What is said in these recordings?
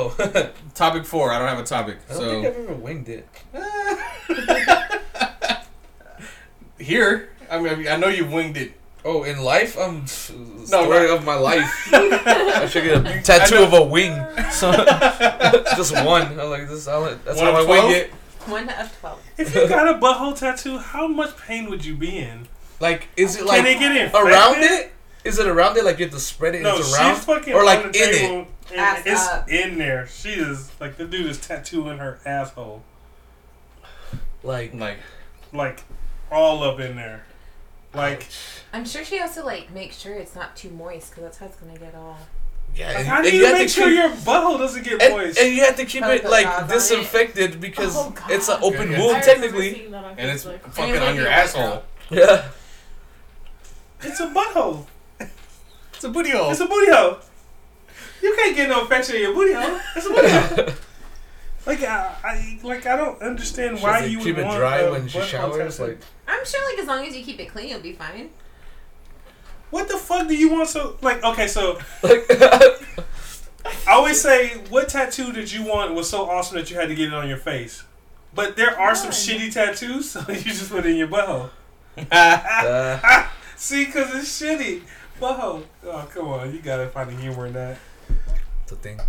So topic 4. I don't have a topic. I don't think I've ever winged it. Here, I mean, I know you've winged it. Oh, in life, story of my life. I should get a I tattoo know. of a wing. So, just one. I'm like this. That's One how I of wing 12? it. 1 of 12. If you got a butthole tattoo, how much pain would you be in? Like, is it Can like they get infected? around it? Is it around it? Like you have to spread it? No, and it's she's around, fucking or like on in the it? table and Ass it's up. in there. She is like the dude is tattooing her asshole, Like, like all up in there. Like, I'm sure she has to like make sure it's not too moist because that's how it's gonna get all. yeah. like And, how do and you have make to sure keep, your butthole doesn't get and, moist? and you have to keep Put it the like gauze on it. disinfected because Oh, God. it's an open Yeah. wound I remember technically. seeing that on And it's Facebook. fucking And it on your might be a asshole. Yeah. It's a butthole. It's a booty hole. It's a booty hole. You can't get no infection in your booty hole. It's a booty hole. Like I don't understand She why has to you would keep it want dry a when she butthole showers. tattoo. Like, I'm sure like as long as you keep it clean, you'll be fine. What the fuck do you want? So like, okay, so like I always say, what tattoo did you want was so awesome that you had to get it on your face? But there are some shitty tattoos, so you just put it in your butthole. See, because it's shitty. Butthole. Oh, come on. You gotta find the humor in that. the thing.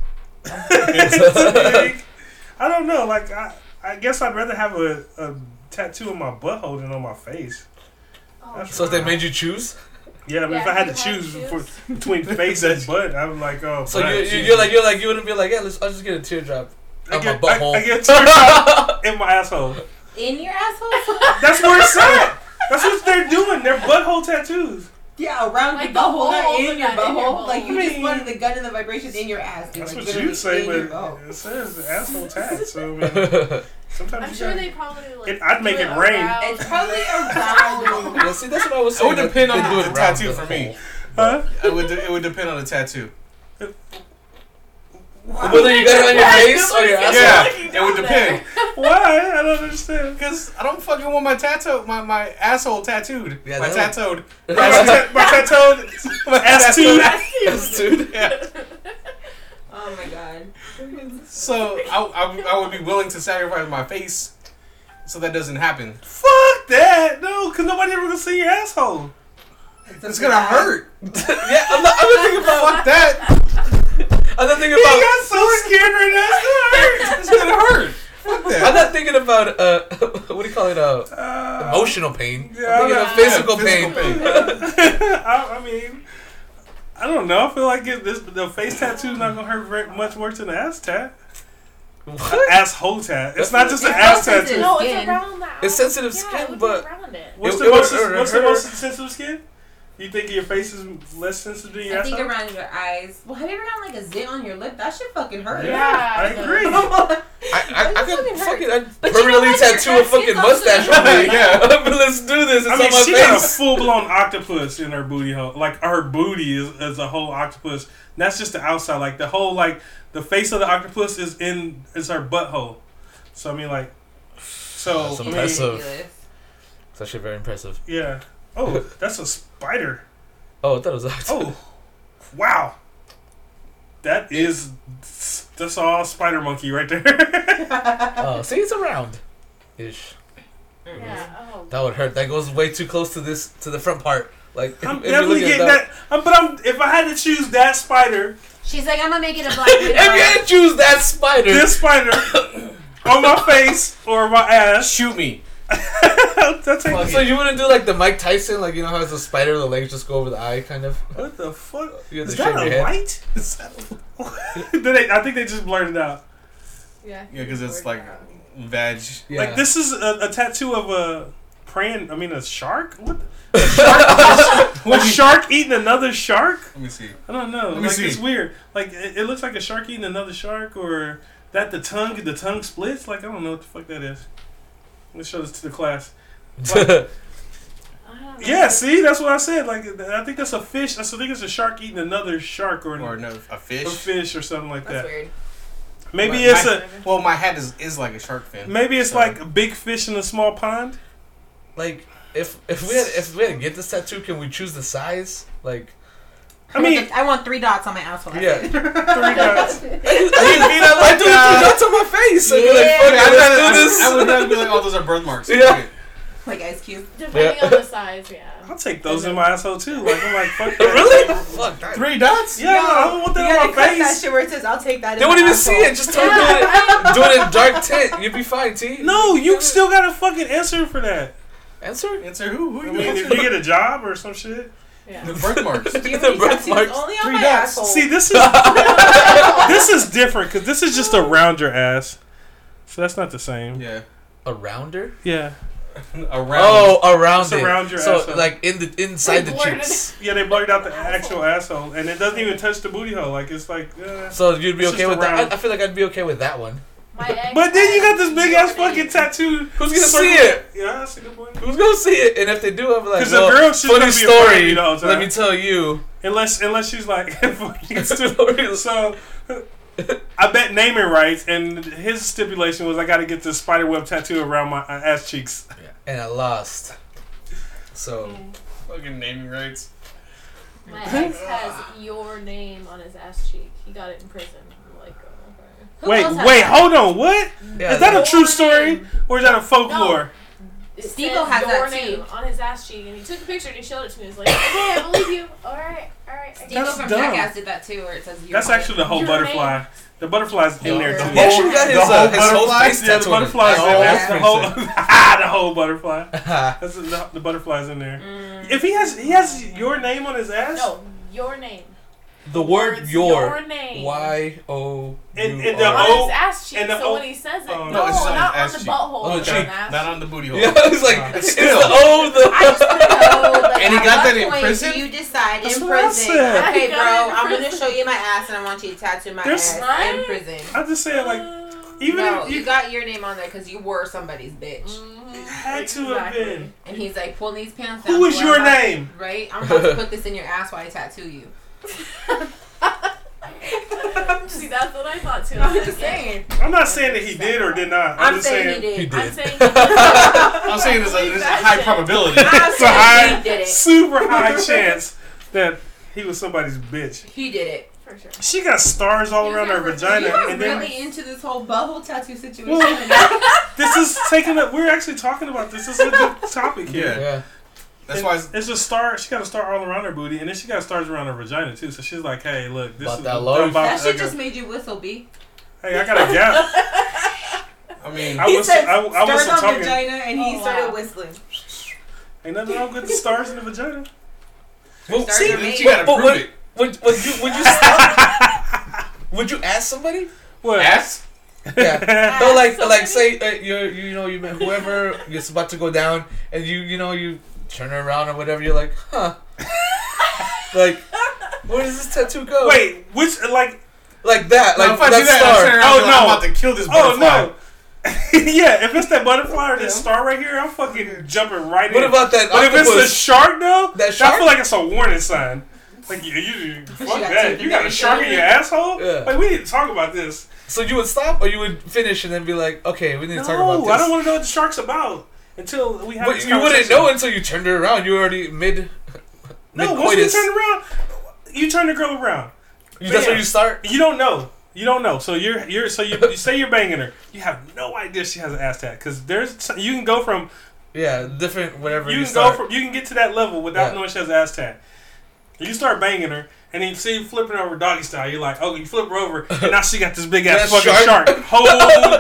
I don't know. Like, I guess I'd rather have a tattoo on my butthole than on my face. Oh, So they made you choose. Yeah, I mean, Yeah, if I had to if you had choose to choose. between face and butt, I'm like, oh. So butt, you're like you wouldn't be like, yeah, I'll just get a teardrop I on my get, butthole. I get teardrop in my asshole. In your asshole? That's where it's at. That's what they're doing. They're butthole tattoos. Yeah, around Like your the butthole, hole, not but in your not in your butthole. Like you butthole. just wanted the gun and the vibration in your ass. Dude. That's Like, what literally you say, in but your butthole. it says asshole tat. So I mean, sometimes I'm you sure gotta- they probably like. I'd make do it rain. around- It's probably around. Yeah, see, that's what I was It saying. would depend they on do the it around tattoo the for me. hole. Huh? It would depend on the tattoo. Whether you got it on your face or your asshole. Yeah, it would depend. Why? I don't understand. Because I don't fucking want my asshole tattooed. Yeah, my that tattooed. My tattooed My ass tattooed. too. Yeah. Oh my god. So I would be willing to sacrifice my face so that doesn't happen. Fuck that. No, because nobody ever gonna see your asshole. It's gonna hurt. Yeah, I'm not thinking about. Fuck that. I'm not thinking He about. got so scared right now. It's gonna hurt. Fuck I'm that. not thinking about what do you call it? Emotional pain. Yeah, I'm thinking I'm of not- physical physical pain. I mean, I don't know. I feel like the face tattoo is not gonna hurt very much worse than the ass tat. What? Asshole tat. It's not just an ass tattoo. No, Skin. it's around that. It's sensitive Yeah, skin, it would be but around it. What's It- the it most? would What's the hurt. most sensitive skin? You think your face is less sensitive than your I think asshole? around your eyes. Well, have you ever gotten like a zit on your lip? That shit fucking hurt. Yeah, I it does. agree. I could fucking fucking I'd But you know permanently what? Your tattoo a fucking skin's also mustache not on me. bad. Yeah, but let's do this. It's I mean, on my she got a face. full blown octopus in her booty hole. Like her booty is a whole octopus. And that's just the outside. Like the whole the face of the octopus is her butthole. So I mean so That's I mean, impressive. Ridiculous. It's actually very impressive. yeah. Oh, that's a spider. Oh, I thought it was that. Oh, wow. That's all spider monkey right there. Oh, see, it's around. Ish. Yeah. Oh. That would hurt. That goes way too close to the front part. Like I'm if you're definitely looking at getting that. But if I had to choose that spider, She's like, I'm gonna make it a black If you widow. had to choose that spider, this spider on my face or my ass, Shoot me. that's Fuck so you wouldn't do like the Mike Tyson, like you know how it's a spider, the legs just go over the eye, kind of. what the fuck? You have Is to shave that your a head. light? I think they just blurred it out. Yeah. Yeah, because it's like veg. Yeah. Like this is a tattoo of a shark? What? Was shark eating another shark? Let me see. I don't know. Let me see. It's weird. Like it looks like a shark eating another shark, or that the tongue splits. Like I don't know what the fuck that is. Let's show this to the class. Like, I don't know. yeah, see, that's what I said. Like I think that's a fish. I think it's a shark eating another shark, or Or no, a fish. a fish or something like That's that. weird. Maybe My- it's my- Well, my hat is like a shark fin. maybe it's So- like a big fish in a small pond. Like if we had to get this tattoo, can we choose the size? Like I mean, I want 3 dots on my asshole. Yeah. 3 dots. I do it 3 dots on my face. I'd be like, fuck it, let's do this. I would never be like, oh, those are birthmarks. Yeah. Like Ice Cube. Depending on the size, yeah. I'll take those in my asshole too. Like I'm like, fuck that. Really? Fuck that. 3 dots? Yeah, I don't want You that gotta on my cut that face. shit where it says, I'll take that. They won't even see it. Just turn do it in dark tint. You'd be fine, T. No, you still gotta fucking answer for that. Answer? Answer who? Who I you mean, if answer? you get a job or some shit. Yeah. The birthmarks. Do you have The any tattoos? birthmarks. Only on 3 my dots. asshole. See, this is different because this is just around your ass, so that's not the same. Yeah. A rounder? Yeah, Around. Oh, around It's it. around your so asshole. like inside the Blurred cheeks. yeah, they blurred out the actual asshole, and it doesn't even touch the booty hole. Like it's like. So you'd be It's okay just with that? around. I feel like I'd be okay with that one. My ex But then you got this has big ass your fucking name. tattoo. Who's gonna see it? Yeah, that's a good point. Who's gonna see it? And if they do, I'm like, Because the well, girl shit's funny gonna be afraid of story. you the whole time. Let me tell you. Unless she's like fucking stupid. Story. So I bet naming rights, and his stipulation was I got to get this spider web tattoo around my ass cheeks. And I lost. So Fucking naming rights. My ex has your name on his ass cheek. He got it in prison. I'm like, oh, okay. Who Wait, else has wait, that? hold on. What? yeah, Is that a Your true story name. or is that a folklore? It Steve-O says has your that name too. on his ass cheek, and he took a picture and he showed it to me. He was like, okay, I believe you. All right. I Steve got That's from dumb. Jackass did that too, where it says your That's name. actually the whole Your butterfly. name. The butterfly's in there too. He actually got The whole his face Yeah, the tattooed on his butterfly's in there. ass. That's the whole, the whole butterfly. That's the butterfly's in there. If he has your name on his ass. No, your name. The word Words, your. name. Y-O. And U the R. On O- his ass cheek, and the so O- when he says it, Oh, no, no, it's just on not his on ass the cheek. butthole. On the cheek, dumbass. Not on the booty hole. Yeah, it's like it's Still. the O. The I just want to know, like, And he at got what that in point prison? do you decide That's in what I prison? said. Okay, I bro, got it in I'm gonna prison. show you my ass, and I want you to tattoo my There's- ass Right? in prison. I'm just saying, like, even No, if you got your name on there because you were somebody's bitch. Mhm. had to have been. And he's like, pull these pants down. Who is so I'm your about- name? Right? I'm about to put this in your ass while I tattoo you. See, that's what I thought too. I'm just saying. I'm not saying that he did or did not. I'm just saying he did. He did. I'm saying I'm saying there's a high probability. I'm It's a high, saying he did it. super high chance that he was somebody's bitch. He did it. for sure. She got stars all around her vagina, You are and then really into this whole butthole tattoo situation. Well, this is taking up. We're actually talking about this. This is a good topic here. Yeah. That's And why it's a star. She got a star all around her booty, and then she got stars around her vagina too. So she's like, "Hey, look, this About is that large. that I shit got- just made you whistle, B. Hey, I got a gap. I mean, I He was said I stars wasn't on talking. vagina, and he Oh, started wow. whistling. Ain't nothing wrong with the stars in the vagina. Well, Stars see, are made. you gotta but prove it. would you stop? Would you ask somebody? What? Ass? Yeah. No, like Somebody? say you met whoever it's about to go down, and you turn around or whatever. You're like, huh? Like, where does this tattoo go? Wait, which like? like that, No, like if I that do that, star. I'm turning around Oh, and be like, no. I'm about to kill this Oh butterfly. no. Yeah, if it's that butterfly or this Yeah. star right here, I'm fucking jumping right What in. about that But if it's the octopus? shark though, That I shark? feel like it's a warning sign. Like you fuck got that. teeth You got a in shark in your asshole. Yeah. Like we need to talk about this. So you would stop, or you would finish and then be like, okay, we need to talk about No, this. I don't want to know what the shark's about until we have. But this you wouldn't conversation. know until you turned it around. You were already mid. No, once we mid-coitus. turn around, you turn the girl around. That's where you start. You don't know. You don't know. So you say you're banging her. You have no idea she has an ass tat because you can go from Yeah, different whatever. you can start. go from you can get to that level without Yeah. knowing she has an ass tat. You start banging her, and then you see you flipping her over doggy style. You're like, oh, you flip her over, and now she got this big ass That fucking shark. shark. Hold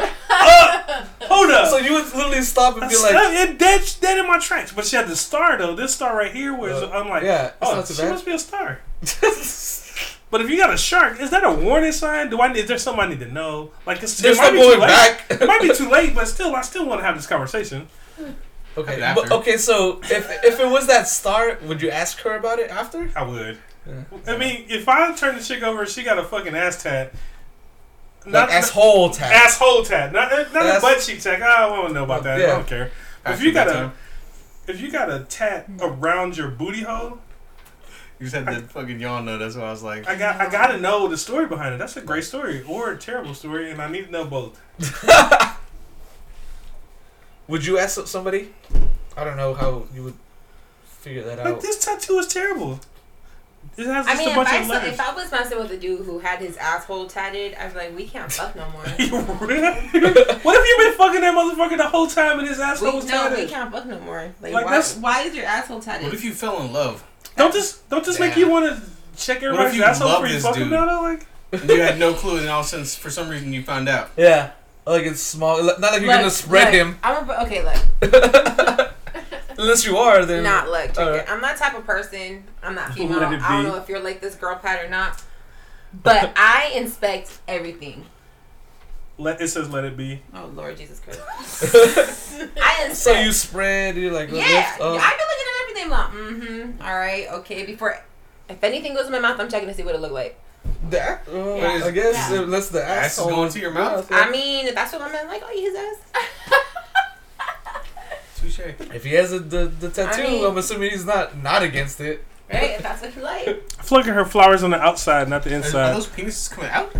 up, hold up. So you would literally stop and be like, it dead in my tracks. But she had the star though. This star right here was I'm like, yeah, it's oh, not too she bad. must be a star. But if you got a shark, is that a warning sign? Is there something I need to know? Like it's There's it might no be too going late. back. It might be too late, but I still want to have this conversation. Okay, After. but, okay. So if it was that star, would you ask her about it after? I would. Yeah. I mean, if I turn the chick over, she got a fucking ass tat. Like asshole tag. Asshole tat, not a Ass- butt cheek tat. I don't want to know about that. I Yeah. don't care. After If you got that a time, if you got a tat around your booty hole, you just had the fucking yawn though. That's why I was like, I gotta know the story behind it. That's a great story or a terrible story, and I need to know both. Would you ask somebody? I don't know how you would figure that Like out. this tattoo is terrible. It has I just mean, a if bunch I, of letters. if I was messing with a dude who had his asshole tatted, I'd be like, we can't fuck no more. What if you been fucking that motherfucker the whole time and his asshole was we tatted? can't fuck no more. Like Like, why is your asshole tatted? What if you fell in love Don't this make you want to check if everybody's you asshole love before you this fuck him dude? now? Though? Like, and you had no clue, and all of a sudden, for some reason, you found out? Yeah. Like it's small. Not like you're gonna spread him. Okay, look. Unless you are, then. Look. Check Alright. it. I'm that type of person. I'm not female. Let it I don't be. know if you're like this girl Pat or not. But I inspect everything. it says let it be. Oh Lord Jesus Christ. I inspect. So you spread. You like. Yeah, lift up. I've been looking at everything. Like, all right, okay. Before, if anything goes in my mouth, I'm checking to see what it look like. That. Yeah. I guess Yeah. unless the Ass is asshole going to your mouth? Yeah. I mean, if that's what my man like, I'll eat his ass. Touche. If he has the tattoo, I mean- I'm assuming he's not against it. Right? If that's what you like. I feel like her flowers on the outside, not the Are inside. those penises coming out?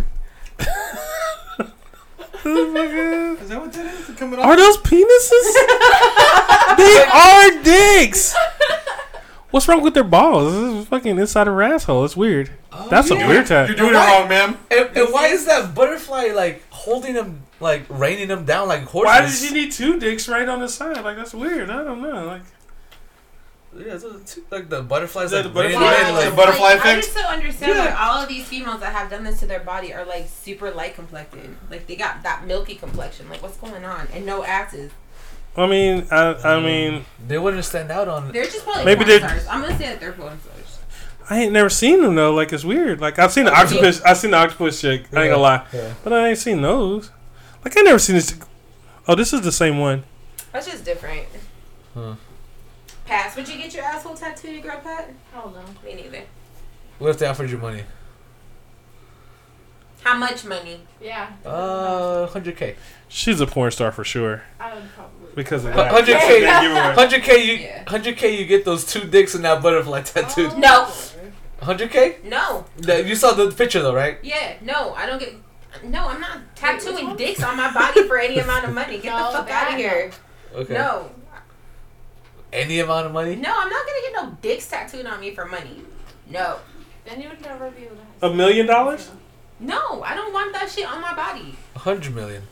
Is that what that is? They're coming Are out? those penises? They are dicks. What's wrong with their balls? This is fucking inside of her asshole. It's weird. That's a weird You're tat. doing it Why? wrong, ma'am. And why is that butterfly like holding him, like raining him down like horses? Why did you need two dicks right on the side? Like, that's weird. I don't know. Like, Yeah, like the butterflies, Yeah, like the butterfly- raining, Yeah, like, the butterfly I effect? just don't understand Yeah. why all of these females that have done this to their body are like super light complected. Like they got that milky complexion. Like what's going on? And no asses. I mean, I mean, they wouldn't stand out on. They're just probably Maybe porn they're- stars. I'm gonna say that they're porn stars. I ain't never seen them though. Like, it's weird. Like, I've seen the octopus. I've seen the octopus chick. I ain't gonna lie, Yeah. but I ain't seen those. Like, I never seen this. Oh, this is the same one. That's just different. Huh. Pass. Would you get your asshole tattooed, girl, Pat? I don't know. Me neither. What if they offered you money? How much money? Yeah. 100K. She's a porn star for sure I would probably. because of that. 100K. That giveaway. 100K. You Yeah. 100K. You get those two dicks and that butterfly tattooed. No. 100K. No. You saw the picture though, right? Yeah. No. I don't get. No, I'm not tattooing dicks on my body for any amount of money. Get No, the fuck that out of here. Okay. No. Any amount of money. No, I'm not gonna get no dicks tattooed on me for money. No. Then you would never be able to have $1 million? No, I don't want that shit on my body. 100 million.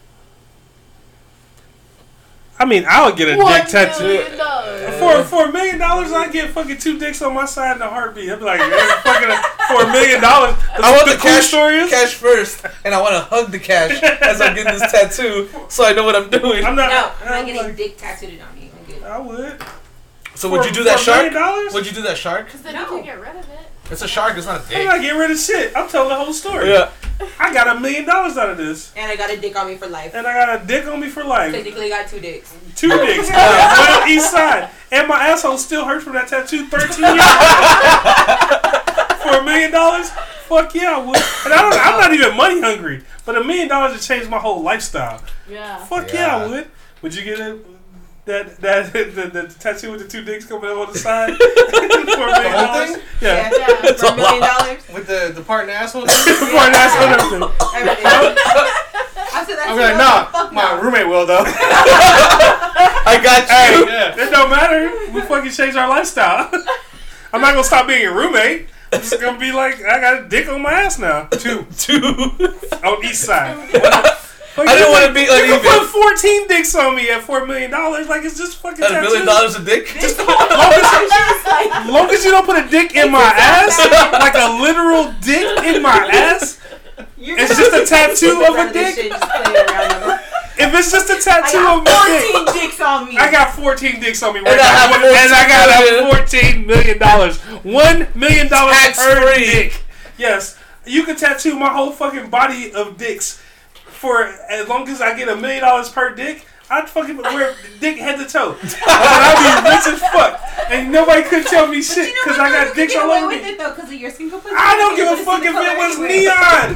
I mean, I would get a dick tattoo. $1 million. For $1 million, I get fucking two dicks on my side in a heartbeat. I'd be like, yeah, fucking for $1 million. I want the cool cash, story is, cash first, and I want to hug the cash as I'm getting this tattoo, so I know what I'm doing. I'm not. No, I'm not I'm getting like, dick tattooed on me. I'm good. I would. So would you do that for shark? $1 million? Would you do that shark? Because then No. you can get rid of it. It's a shark. It's not a I'm dick. not getting rid of shit. I'm telling the whole story. Yeah. I got $1 million out of this, And I got a dick on me for life. and I got a dick on me for life. Technically, got two dicks. Two dicks, one on each side, and my asshole still hurts from that tattoo 13 years ago. For $1 million, fuck yeah, I would. And I'm not even money hungry, but $1 million would change my whole lifestyle. Yeah. Fuck yeah, I Yeah. would. Would you get the tattoo with the two dicks coming up on the side for $1 million? whole thing? Yeah. Yeah. For $1 million. With the part in the asshole? For an asshole and everything. Everything. I said that's I'm like, nah, fuck my no. roommate will though. I got Hey, you. Yeah. it don't matter. We fucking changed our lifestyle. I'm not gonna stop being your roommate. I'm just gonna be like, I got a dick on my ass now. Two. On each side. I didn't want to be You can uneven. put 14 dicks on me at $4 million. Like, it's just fucking At $1 million a dick. Just long as you don't put a dick in my ass, like a literal dick in my ass. It's just a tattoo of a dick. If it's just a tattoo of my dick, 14 dicks on me. I got 14 dicks on me right And I now, have and I got a $14 million. $1 million per Tax-free. dick. Yes, you can tattoo my whole fucking body of dicks for as long as I get $1 million per dick. I'd fucking wear dick head to toe. And I'd be rich as fuck, and nobody could tell me shit because I got dicks all over with me. it though, because of your skin complexion. I don't give a fuck if it was neon.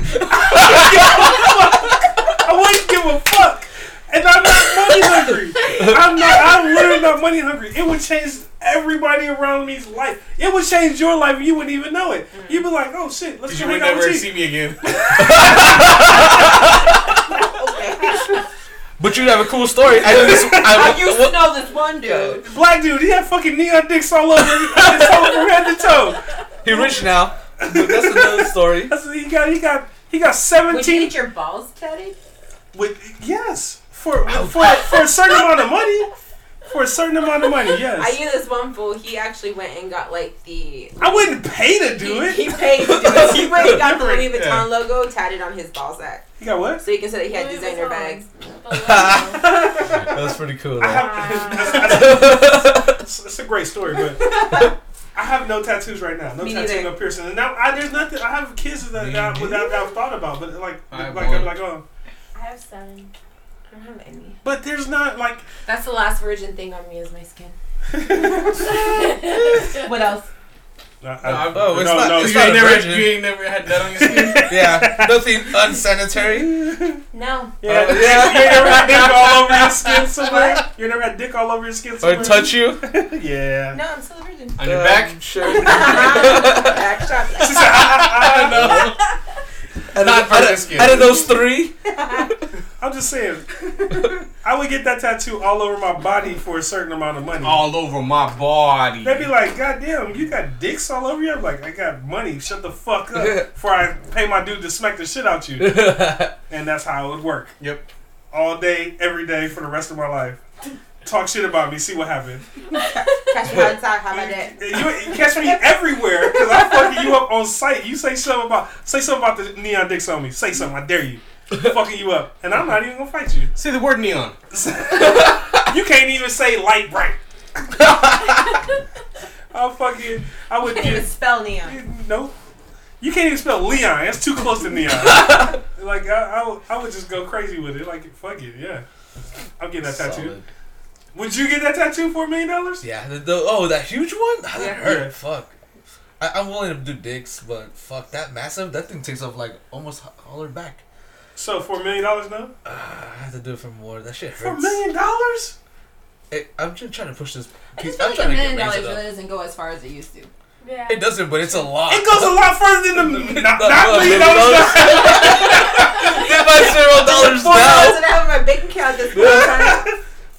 I wouldn't give a fuck. And I'm not money hungry. I'm literally not money hungry. It would change everybody around me's life. It would change your life and you wouldn't even know it. You'd be like, oh shit, let's You go would hang out never with see you. me again. But you have a cool story. I used to know this one dude. Black dude, he had fucking neon dicks all over his whole from head to toe. He rich now. But that's another story. He got Would you 17 get your balls tatted? with yes for a certain amount of money. For a certain amount of money, yes. I knew this one fool. He actually went and got like the. I wouldn't pay to do it. He paid to do it. He went and got the Louis Vuitton Yeah. logo tatted on his ball sack, You got what? so you can say that he had Louis designer Vuitton. bags. That's pretty cool. I Though. have, it's a great story, but I have no tattoos right now. No Me tattoo, neither. no piercing. And now there's nothing. I have kids that I've thought about, but like I have I'm one. like, oh, I have 7. I don't have any. but there's not like That's the last virgin thing on me is my skin. What else? Oh, it's no, not- no, it's You not ain't a never, virgin. you ain't never had that on your skin. Yeah, nothing unsanitary. No. Yeah, Oh, you yeah. never had dick all over your skin somewhere. You never had dick all over your skin Or somewhere. touch you. Yeah. No, I'm still a virgin. On your back. Sure. Back shot. She said, I know. Not virgin skin. Out of those three, I'm just saying, I would get that tattoo all over my body for a certain amount of money. All over my body. They'd be like, God damn, you got dicks all over you? I'm like, I got money. Shut the fuck up before I pay my dude to smack the shit out you. And that's how it would work. Yep. All day, every day for the rest of my life. Talk shit about me, see what happened. Catch me outside. How about that? You catch me everywhere because I'm fucking you up on sight. You say something about the neon dicks on me. Say something, I dare you. Fucking you up. And I'm not even gonna fight you. Say the word neon. You can't even say light bright. I would Can't even get spell neon. nope. You can't even spell Leon. That's too close to neon. Like I would just go crazy with it. Like fuck it, yeah. I'm getting that tattoo. Solid. Would you get that tattoo for $1 million? Yeah. That huge one. That Yeah. hurt. Yeah. Fuck. I'm willing to do dicks, but fuck that massive. That thing takes up like almost all her back. So for $1 million now? I have to do it for more. That shit For $1 hurts. million? Hey, I'm just trying to push this. I just I'm feel like trying to $1 get million raised really up. doesn't go as far as it used to. Yeah. It doesn't, but it's a lot. It goes a lot further than the not $1 $1 million. Get my $0 $4 now. that I have in my bank account this time.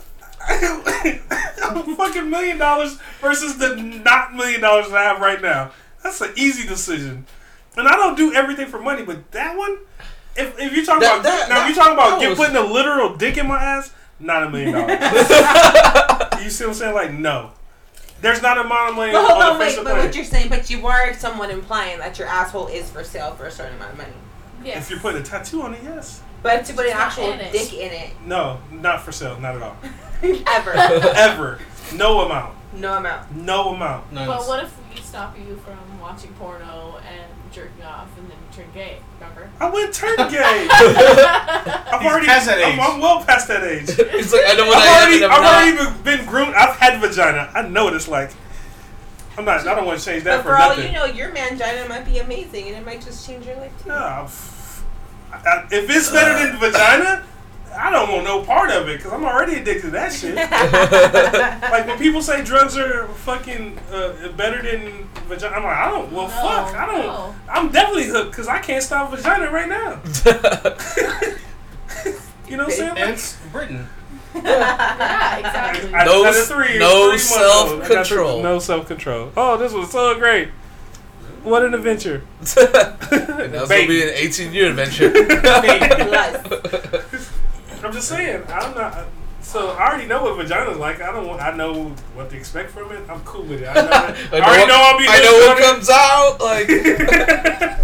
Fucking $1 million versus the not $1 million that I have right now. That's an easy decision. And I don't do everything for money, but that one, if you're talking about if you're talking about putting a literal dick in my ass, not $1 million. You see what I'm saying? Like no, there's not a amount of money But hold on on, the face wait. of But the what planet. you're saying, but you are somewhat implying that your asshole is for sale for a certain amount of money. Yes. If you're putting a tattoo on it, yes. But to put an It's not actual in it. dick in it, No, not for sale, not at all. ever, Ever, no amount, no amount. no amount. Nice. But what if we stop you from watching porno and jerking off and then you turn gay? Remember? I wouldn't turn gay. I'm He's already past that age. I'm well past that age. It's like I know what I am and I'm not. I've already been groomed. I've had vagina. I know what it's like. I don't want to change that But for for all nothing. you know, your mangina might be amazing, and it might just change your life too. Nah, if it's better than vagina, I don't want no part of it because I'm already addicted to that shit. Like when people say drugs are fucking better than vagina, I'm like, I don't. Well, No, fuck, I don't. no. I'm definitely hooked because I can't stop vagina right now. You know what I'm saying? And it's Britain. Yeah, exactly. I No got a s- three, no 3 months old. I got self-control. No self-control. Oh, this was so great. What an adventure. And that's gonna be an 18-year adventure. Plus, I'm just saying, I'm not. So I already know what vagina's like. I know what to expect from it. I'm cool with it. I already know I'll be. I know what hooked comes out.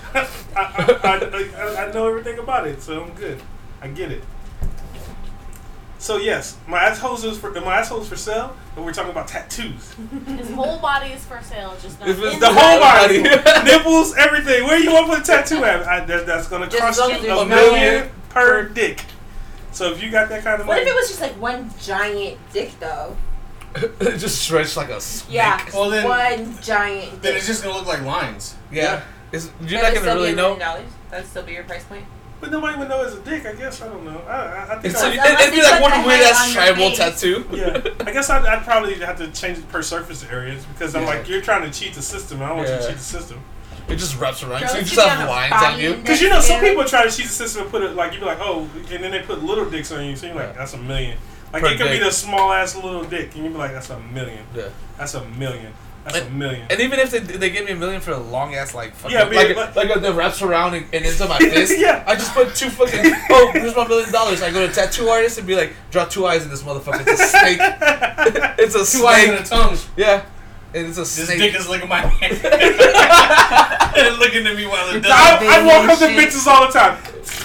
Like I know everything about it, so I'm good. I get it. So yes, my assholes is for sale, but we're talking about tattoos. His whole body is for sale, just not If it's inside. The whole body, nipples, everything. Where you want to put a tattoo at? That's gonna Just cost as long you as there's $1 no- million per dick. So if you got that kind of what money, if it was just like one giant dick though? it just stretched like a snake. Yeah, Well, then- one giant Then dick. it's just gonna look like lines. Yeah. You're That'd not gonna still really be $1 know. million. That'd still be your price point. but nobody would know it's a dick. I guess I don't know. I think It's I, it'd be Unless like they one put the weird head ass on your tribal face. tattoo. yeah. I guess I'd probably have to change it per surface areas because I'm Yeah. like you're trying to cheat the system. I don't want you to Yeah. cheat the system. It just wraps around, Girl, so you it just should be have on a lines body on you. index. Because you know some Yeah. people try to cheat the system and put it like you be like oh and then they put little dicks on you so you're like that's $1 million. Like Per it could be dick. the small ass little dick and you be like that's $1 million. Yeah. That's $1 million. That's $1 million. And even if they give me $1 million for a long ass like fucking, Yeah, like the wraps around and into my fist. Yeah. I just put 2 fucking. Oh, here's my $1 million. I go to a tattoo artist and be like, draw 2 eyes in this motherfucker. It's a snake. It's a 2 snake. eyes and a tongue. Yeah, and it's a This snake. dick is licking my hand. And looking at me while it does. I walk up to bitches all the time.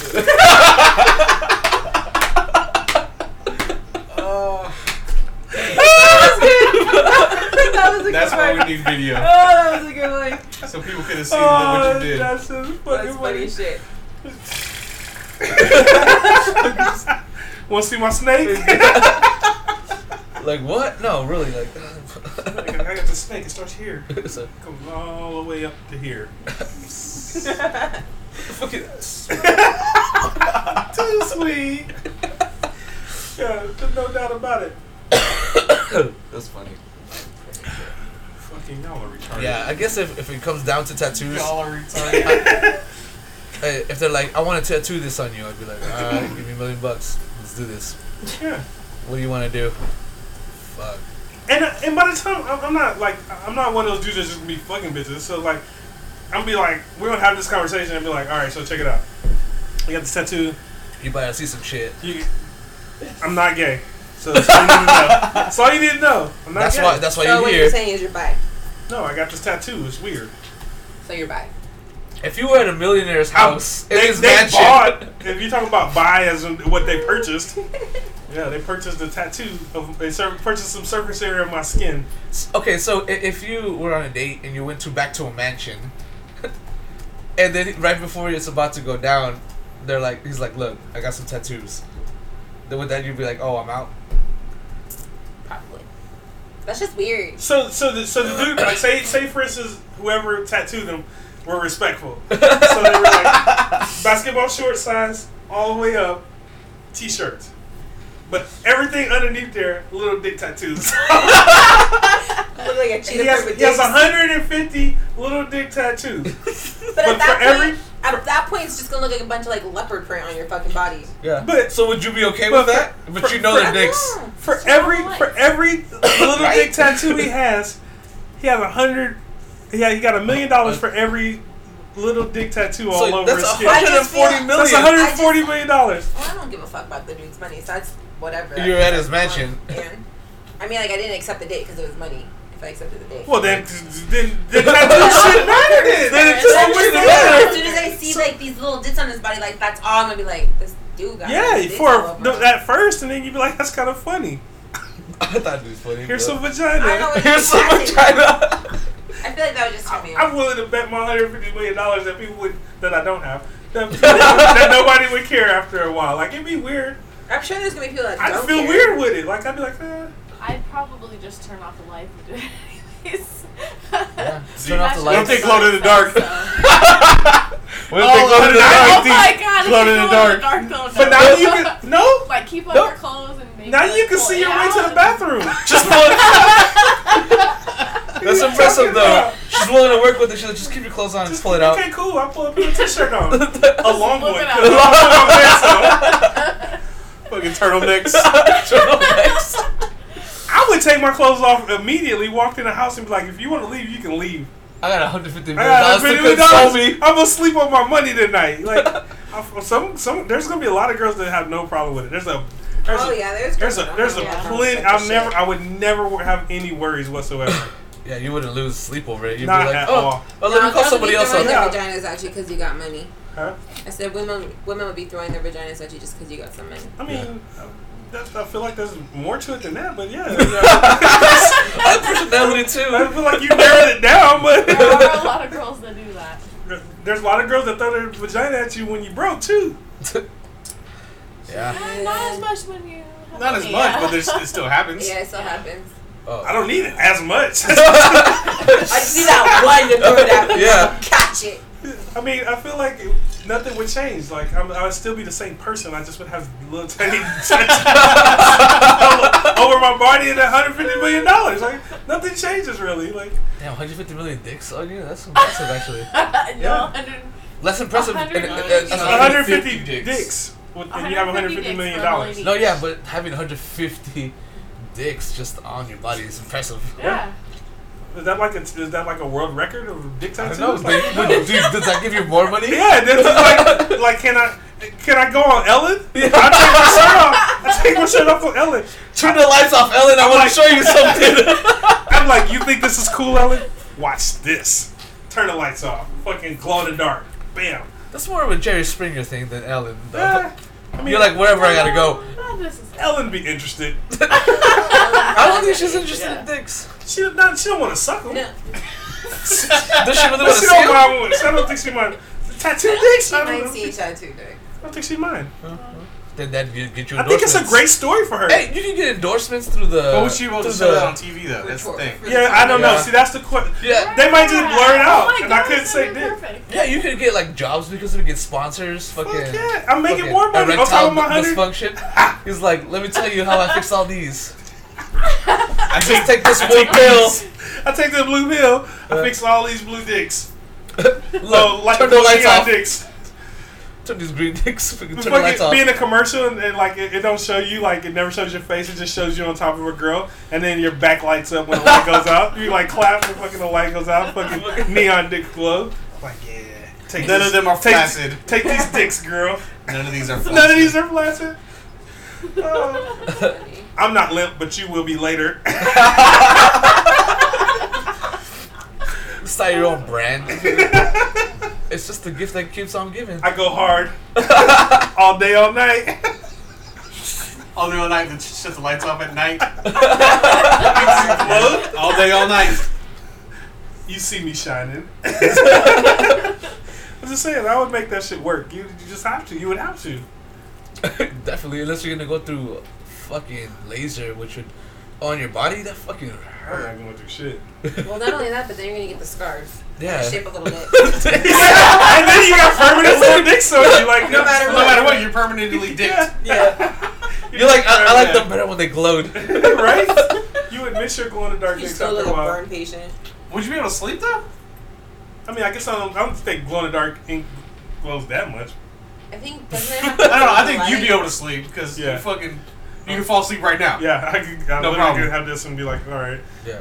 That was a That's good why one. we need video. Oh, that was a good one. So people could have seen what you did. That's just fucking That's funny as shit. Want to see my snake? Like what? No, really. Like. I got the snake. It starts here. It's a Comes all the way up to here. fucking. Too sweet. Yeah, there's no doubt about it. That's funny. Fucking y'all are retarded. Yeah, I guess if it comes down to tattoos, Y'all are retarded. if they're like, I want to tattoo this on you, I'd be like, all right, give me $1 million. Let's do this. Yeah. What do you want to do? Fuck. And by the time I'm not one of those dudes that's just gonna be fucking bitches. So like I'm gonna be like, we're gonna have this conversation and be like, all right, so check it out. You got this tattoo. You better see some shit. I'm not gay. So that's all you need to know. That's all you need to know. I'm not That's gay. why. That's why So you're what here. you're saying is you're bi. No, I got this tattoo. It's weird. So you're bi. If you were at a millionaire's house in his They mansion, bought. If you're talking about buy as in what they purchased, yeah, they purchased a tattoo. Purchased some surface area of my skin. okay, so if you were on a date and you went back to a mansion, and then right before it's about to go down, he's like, look, I got some tattoos. Then with that, you'd be like, oh, I'm out. Probably. That's just weird. So the dude, like, say for instance, whoever tattooed them were respectful. So they were like basketball short size all the way up, t-shirts, but everything underneath there, little dick tattoos. Look like a cheetah he has print with 150 little dick tattoos. But But at that point, it's just gonna look like a bunch of like leopard print on your fucking body. Yeah. But- so would you be okay but with that? But you know For they're dicks. everyone. for So every what? little Right? dick tattoo he has 100. Yeah, he got $1 million for every little dick tattoo all So over that's his skin. 140 million. That's $140 million. Well, I don't give a fuck about the dude's money, so that's whatever. You're at his mansion. Yeah. I mean, like, I didn't accept the date because it was money. If I accepted the date. Well, then tattoo shouldn't matter then. Then it's But just I'm just weird to saying, matter. as soon as I see like these little dits on his body, like that's all I'm gonna be like, this dude got Yeah, dits all for over him. at first, and then you'd be like, that's kind of funny. I thought it was funny. Here's some I don't vagina. know what Here's some exactly- vagina. I feel like that would just turn me off. I'm willing to bet my $150 million that people would that I don't have that nobody would care after a while. Like it'd be weird. I'm sure there's gonna be people that I'd don't feel care. weird with it. Like I'd be like, I'd probably just turn off the light and do it anyways. Yeah. See, Turn off the what if lights. they glow in the dark? What if Oh, they go to the I- dark? Oh my god, if Glow you in the go dark. dark though, no. but now you can no. Like keep on No. your clothes and make Now it you can pull see it your way to out. the bathroom. Just pull it. That's impressive though. She's willing to work with it. She's like, just keep your clothes on and just pull it out. Okay, cool. I pull up with a t-shirt on, a long Look one. it 'Cause up. I put my pants on. Fucking turtlenecks. I would take my clothes off immediately, walk in the house, and be like, if you want to leave, you can leave. I got $150 million I got to $150 console me. million. I'm gonna sleep on my money tonight. Like, there's gonna be a lot of girls that have no problem with it. There's Oh yeah, there's a Yeah. plenty. I would never have any worries whatsoever. Yeah, you wouldn't lose sleep over it. You'd Not be like, at oh, all. let me call girls somebody would be else throwing up. their vaginas at you because you got money. Huh? I said women would be throwing their vaginas at you just because you got some money. I mean, I feel like there's more to it than that, but yeah. I have personality too. I feel like you narrowed it down, There but are a lot of girls that do that. there's a lot of girls that throw their vagina at you when you broke too. Yeah. Not as much when you have Not as money, much, yeah. but it still happens. Yeah, it still happens. Oh. I don't need it as much. I just need that one to throw it at me. Yeah. Catch it. I mean, I feel like nothing would change. Like I would still be the same person. I just would have little tiny over my body and $150 million. Like nothing changes really. Like Damn, 150 million dicks on you? That's impressive, actually. No, 100. Less impressive. 100 and- million. 150 dicks. dicks, and you have $150 million. $150 No, yeah, but having 150 dicks just on your body is impressive. Yeah. Is that like a world record of dick I tattoos? don't know. Dude, does that give you more money? Yeah, this is like can I go on Ellen? Yeah. I take my shirt off on Ellen. Turn the lights off, Ellen. I want to show you something. I'm like, you think this is cool, Ellen? Watch this. Turn the lights off. Fucking glow in the dark. Bam. That's more of a Jerry Springer thing than Ellen. Though. I mean, You're like, wherever I gotta go. Not necessarily. Ellen be interested. I don't think she's interested in dicks. She don't want to suck them. No. Does she really want to She see don't him? mind. I don't think she mind. Tattoo dicks? She I might don't see a tattoo dick. think she mind. Then that get you I endorsements. think it's a great story for her. Hey, you can get endorsements through the. But was she able to through show the- that on TV though? That's the thing. Yeah, I don't know. Yeah. See, that's the question. Yeah, They might just blur it out, Oh my and I God, couldn't say that'd be dick. perfect. yeah, you could get like jobs because of it. Get sponsors. Fuck Fucking. yeah, I'm making fucking more money. On top Erectile of my 100. dysfunction. He's like, let me tell you how I fixed all these. I Just take this I blue take pill. I take the blue pill. I fix all these blue dicks. Look, Like turn the lights neon off. dicks. Turn these green dicks. Fucking turn the Fucking lights off. be in a commercial and like it don't show you, like it never shows your face. It just shows you on top of a girl, and then your back lights up when the light goes out. You like clap when fucking the light goes out. Fucking neon dick glow. Like yeah. Take None this- of them are take- flaccid. Take these dicks, girl. None of these are flaccid. None of these are flaccid. Oh. I'm not limp, but you will be later. Start your own brand. It's just the gift that keeps on giving. I go hard all day, all night. All day, all night, then shut the lights off at night. Look, All day, all night. you see me shining. I'm just saying, I would make that shit work. You just have to. You would have to. Definitely, unless you're gonna go through fucking laser, which would on your body, that fucking I'm hurt. not going through shit. Well, not only that, but then you're gonna get the scars. Yeah. Shape a little bit. And then you got permanent little dicks on you. Like, No matter No matter what, you're permanently dicked. Yeah. You're like, I like them better when they glowed. Right? You would miss your glow in the dark You dicks still after look a a while. burn patient. Would you be able to sleep though? I mean, I guess I don't think glow in the dark ink glows that much. I think doesn't it have I to don't know. I do think with you'd be light? able to sleep because Yeah. you can fall asleep right now. Yeah, I No literally problem. could have this and be like, all right. Yeah.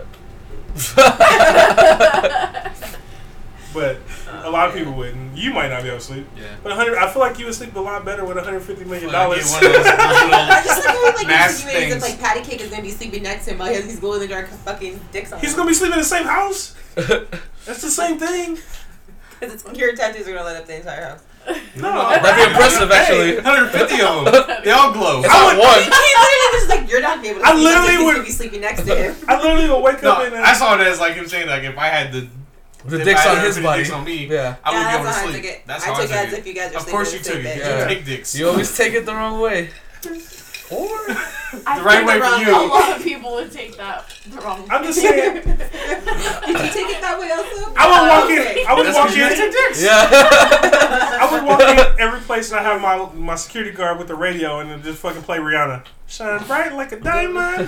But a lot of people wouldn't. You might not be able to sleep. Yeah. But I feel like you would sleep a lot better with $150 million. Well, I get one of those I just like mass how like, things. like Patty Cake is gonna be sleeping next to him while he has these glow in the dark fucking dicks on. He's him. gonna be sleeping in the same house. That's the same thing. Because your tattoos are gonna light up the entire house. No, That'd be impressive, actually. 150 of them. They all glow. It's not one. He literally just like you're not gonna be able to I sleep. literally He's would- gonna be sleeping next to him. I literally will wake No, up and I saw it as like him saying like if I had the The if dicks I on had his 150 body. dicks on me, Yeah. I would Yeah, be able that's to how I sleep. took it. That's I how I took it took as it. if you guys are Of sleeping course in you the took same it. bed. Yeah. Big dicks. You always take it the wrong way. Or The right way for a you. lot of people would take that the wrong way. I'm just saying. Did you take it that way also? I would walk Okay. in. I would That's walk because you guys in. took dicks. Yeah. I would walk in every place and I have my security guard with the radio and then just fucking play Rihanna. Shine bright like a diamond.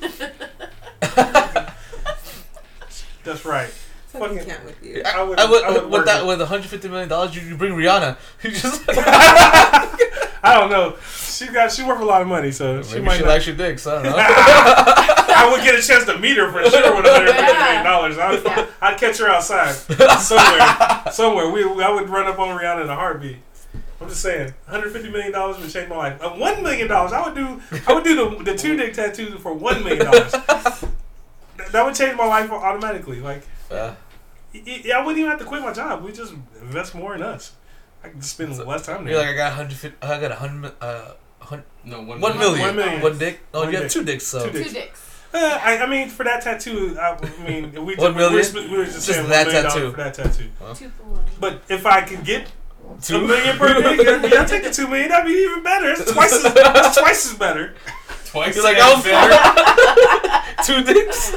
That's right. Fucking can't with you. I would with work that it. with $150 million, you bring Rihanna. You just I don't know. She worth a lot of money, so she maybe might she not. likes your dicks. I don't know. I would get a chance to meet her for sure with $150 million. I'd catch her outside somewhere. I would run up on Rihanna in a heartbeat. I'm just saying, $150 million would change my life. $1 million, I would do the 2 dick tattoo for $1 million. That would change my life automatically. Like, I wouldn't even have to quit my job. We just invest more in us. I can just spend less time there. You're like, I got 100. No, 1 1 million. 1 million. One dick. Oh, One you have dick. 2 dicks. So 2 dicks. 2 dicks. I mean, for that tattoo, I mean, we 1 million? we were just Just saying $1 that million tattoo. for that tattoo. 2 for 1. But if I could get 2 $1 million per dick, I'll take the $2 million. That'd be even better. It's twice as better. Twice You're like, as oh, better. 2 dicks.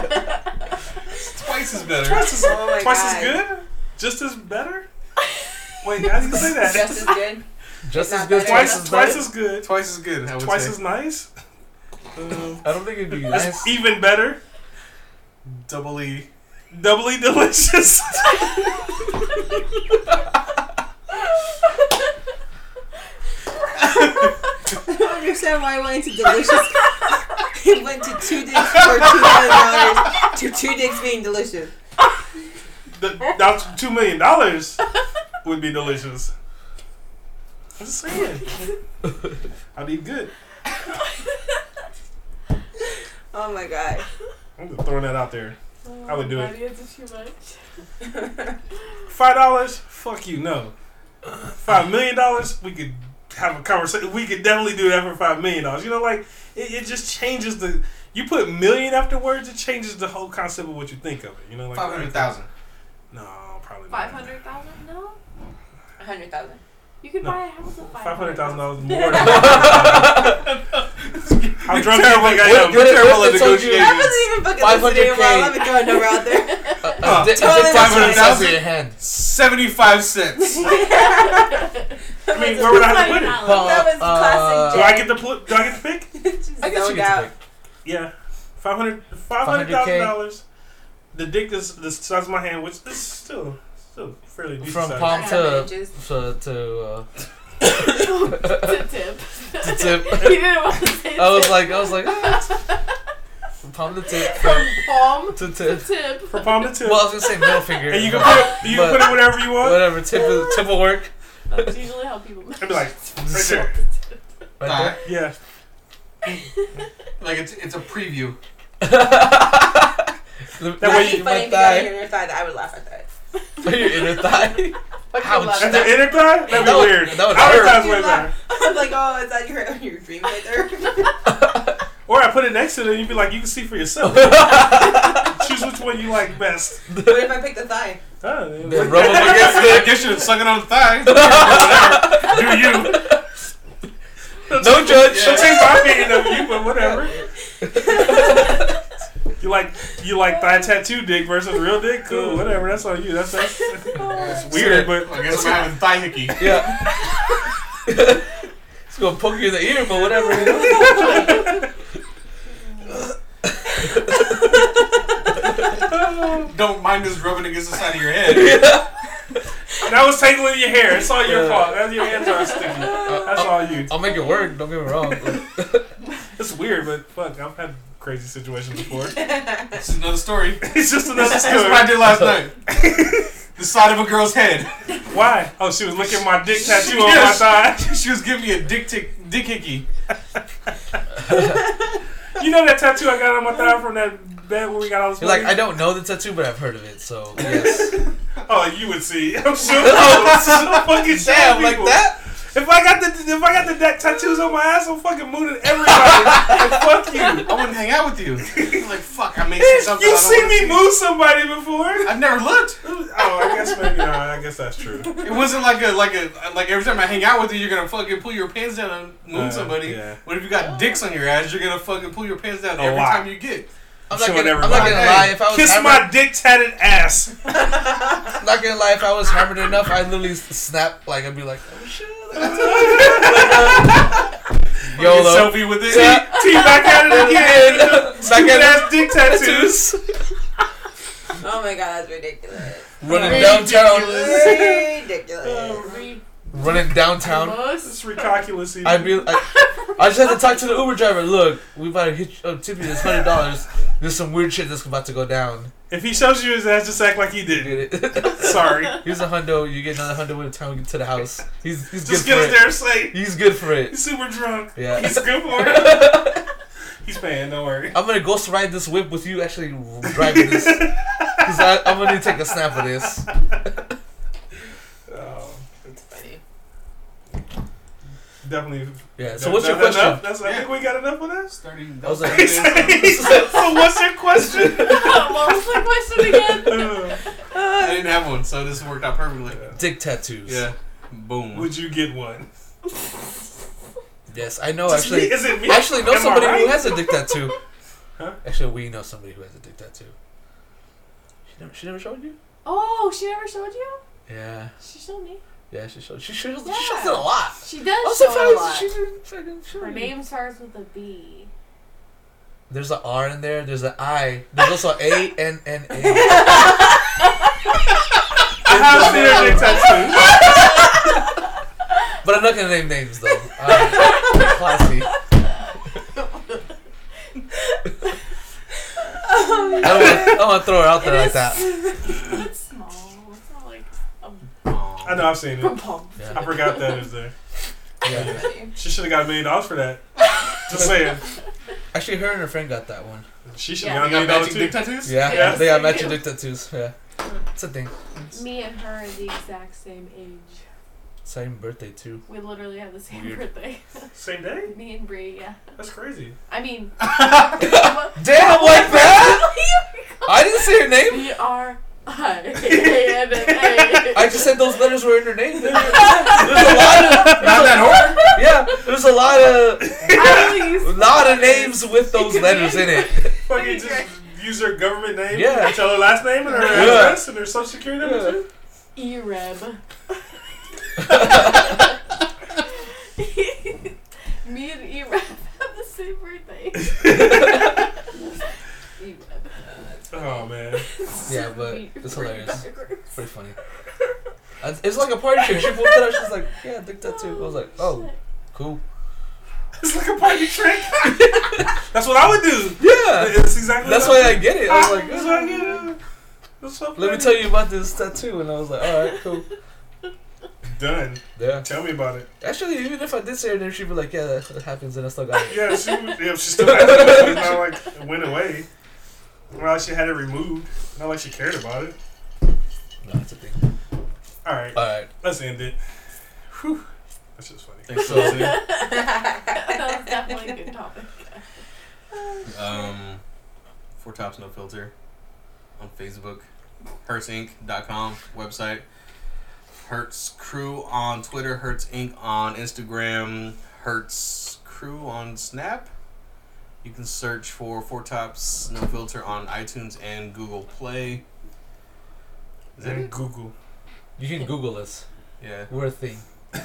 Twice as better. Twice Oh my as God. good. Just as better. Wait, how do you say that? Just as good. Just Not as good. better. Twice as Twice better. as good. Twice as good. I would Twice say. as nice. I don't think it'd be That's nice. even better. Doubly. Doubly delicious. I don't understand why I went into delicious. He went to 2 dicks for $2 million, Your 2 dicks being delicious. That's $2 million would be delicious. I'm just saying. I'd eat good. Oh my god. I'm just throwing that out there. I would do it. It's too much. $5? Fuck you, no. $5 million? We could have a conversation. We could definitely do that for $5 million. You know, like it just changes the. You put million afterwards, it changes the whole concept of what you think of it. You know, like 500,000. No, probably not. 500,000? No. 100,000. You could buy a house of $500,000 more. Than How drunk do you think I am? You're terrible at It's on you. negotiations. I wasn't even fucking listening. 500K. Well, let me throw a number out there. Totally 500,000 in your hand. 75 cents. I mean, where would I have to put it? That was classic Do I get the pick? I guess you get to pick. Yeah, $500,000. The dick is the size of my hand, which is still fairly decent. From size. palm to to tip. to tip. He didn't want to say I was tip. like, from palm to tip. From palm to to tip. tip. From palm to tip. Well, I was gonna say middle finger. And you can put it whatever you want. Whatever, tip will work. That's usually how people I'd be like, right there. Right there. Yeah. Like it's a preview. That That'd way be you funny might if you got die. your inner thigh. I would laugh at that. Your inner thigh. Ouch. And the inner thigh? That'd be That would- weird. that would Outer hurt. thigh's way better. I'm like, oh, is that your dream right there? Or I put it next to it and you'd be like, you can see for yourself. Choose which one you like best. What if I pick the thigh? Oh, Then like rub that. up against I it. guess you're sucking on the thigh. Whatever. Do you? No judge. Don't change my opinion of you, but whatever. You like thigh tattoo dick versus real dick? Cool, whatever. That's on you. That's weird, but I guess I'm having thigh hickey. Yeah. It's gonna poke you in the ear, but whatever. Don't mind us rubbing against the side of your head. that was tangling your hair. It's all your fault. That's your hands are sticky. That's all you. I'll make it work. Don't get me wrong. It's weird, but fuck, I've had crazy situations before. This is another story. It's just another That's what I story. did last night. The side of a girl's head. Why? Oh, she was licking my dick tattoo on my Yes. thigh. She was giving me a dick hickey. You know that tattoo I got on my thigh from that bed where we got all this You're like, money? I don't know the tattoo, but I've heard of it. So yes. Oh, you would see. I'm sure. I'm fucking Damn, like people. that. If I got the tattoos on my ass, I'm fucking mooning everybody. Like, fuck you. I wouldn't hang out with you. I'm like, fuck, I may see something. You I don't seen wanna me move somebody before? I've never looked. Oh, I guess maybe not. I guess that's true. It wasn't like every time I hang out with you, you're gonna fucking pull your pants down and moon somebody. Yeah. What if you got dicks on your ass? You're gonna fucking pull your pants down every lot. time you get. I'm not Showing gonna everybody. lie. If I was Kiss hammered, my dick tatted ass. I'm not gonna lie. If I was hammered enough, I'd literally snap. Like I'd be like, oh shit. YOLO. Selfie with it. T back at it again. Stupid ass dick tattoos. Oh my god, that's ridiculous. Running downtown. Ridiculous. Running downtown. It's ridiculous. I just had to talk to the Uber driver. Look, we about to tip you this $100. There's some weird shit that's about to go down. If he shows you his ass, just act like he did. Get it? Sorry. Here's a hundo. You get another hundo by the time we get to the house. He's good Just for get us it. there and say, He's good for it. he's super drunk. Yeah. He's good for it. He's paying, don't worry. I'm gonna ghost ride this whip with you actually driving this. Cause I'm gonna need to take a snap of this. Oh, It's funny. definitely. Yeah. So what's your Enough? question? I think we got enough of that. Starting. I was like, So what's your question? What was the question again? I didn't have one, so this worked out perfectly. dick tattoos. Yeah. Boom. Would you get one? Yes, I know. Just Actually, me? Is it me? I actually know Am I somebody right? who has a dick tattoo. Huh? Actually, we know somebody who has a dick tattoo. She never showed you? Oh, she never showed you? Yeah. She showed me. Yeah, she shows it a Yeah. lot. She I does was show it a surprised lot. she didn't fucking show Her you. name starts with a B. There's an R in there. There's an I. There's also A-N-N-A. I have seen her dick tattoo. But I'm not gonna name names though. Classy. I don't want I want to throw it out there like that. It's small. It's not like a I know I've seen it. pom-pom. Yeah. I forgot that is there. Yeah. She should have got $1 million for that. Just saying. Actually, her and her friend got that one. She should Yeah. have You got $1 got million matching too. dick tattoos? Yeah, Yes, they got they matching do. dick tattoos. Yeah, it's a thing. Me and her are the exact same age. Same birthday too. We literally have the same Weird. birthday. Same day? Me and Brie, yeah. That's crazy. I mean, Damn, like that? I didn't say her name. B-R-I-A-N-N-A. I just said those letters were in her name. There's a lot Not that hard. of yeah. There's a lot of names with those letters in it. Fucking just use her government name. Yeah. And tell her last name and her Yeah. address and her social security number Yeah. too. E-Reb. Me and E-Reb have the same birthday. E-Reb. Oh man. Yeah, but it's hilarious. It's pretty funny. It's like a party trick. She pulled it out. She's like, "Yeah, dick tattoo." I was like, "Oh, cool." It's like a party trick. That's what I would do. Yeah, It's exactly. that's what why I get it. I was like, That's why I get it. That's so "Let me funny. tell you about this tattoo," and I was like, "All right, cool." Done. Yeah. Tell me about it. Actually, even if I did say her name, she'd be like, "Yeah, that happens," and I still got it. Yeah, she still has it. It's not like it went away. Not like she had it removed. Not like she cared about it. No, it's a thing. All right, All right. let's end it. Whew. That's just funny. Thanks for listening. That was definitely a good topic. Four Tops No Filter on Facebook, HurtsInc.com website, Hertz Crew on Twitter, Hertz Inc. on Instagram, Hertz Crew on Snap. You can search for Four Tops No Filter on iTunes and Google Play. Is that And it? Google. You can Google us. Yeah. We're a thing.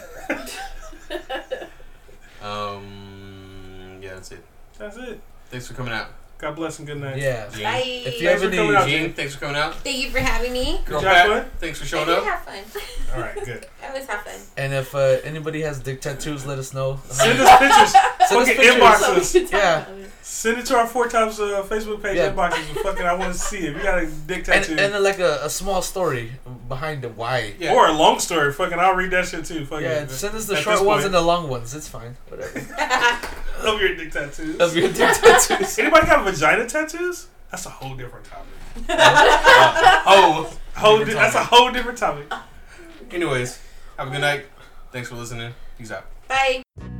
Yeah, that's it. That's it. Thanks for coming out. God bless and good night. Yeah. Gene. Bye. If you Thanks ever for coming need, out, Gene, thanks for coming out. Thank you for having me. Girl Did you have Pat, fun? thanks for I showing did up. have fun. All right, good. I always have fun. and if anybody has dick tattoos, let us know. Send us pictures. Send us Fucking pictures. inbox So we us. can talk Yeah. about it. Send it to our Four Tops Facebook page. Yeah. Inbox us. Fucking, I want to see it. If you got a dick And, tattoo. and like a small story behind the why. Yeah. Or a long story. Fucking, I'll read that shit too. Fucking, Yeah, send us the at short this ones point. and the long ones. It's fine. Whatever. Of your dick tattoos. Of your dick tattoos. Anybody got vagina tattoos? That's a whole different topic. Oh. That's a whole different topic. Anyways, have a good night. Thanks for listening. Peace out. Bye.